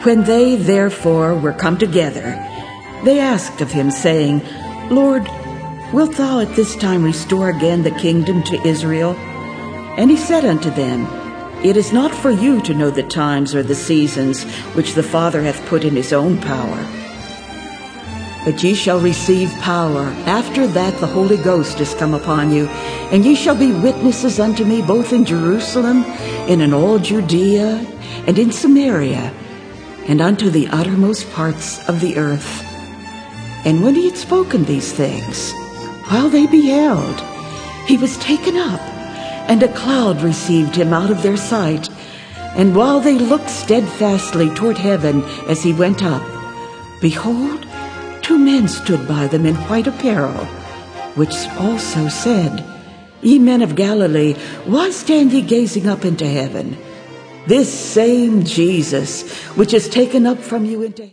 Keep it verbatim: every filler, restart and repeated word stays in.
When they therefore were come together, they asked of him, saying, Lord, wilt thou at this time restore again the kingdom to Israel? And he said unto them, It is not for you to know the times or the seasons which the Father hath put in his own power. But ye shall receive power after that the Holy Ghost is come upon you, and ye shall be witnesses unto me both in Jerusalem, and in all Judea, and in Samaria, and unto the uttermost parts of the earth. And when he had spoken these things, while they beheld, he was taken up, and a cloud received him out of their sight. And while they looked steadfastly toward heaven as he went up, behold, two men stood by them in white apparel, which also said, Ye men of Galilee, why stand ye gazing up into heaven? This same Jesus, which is taken up from you into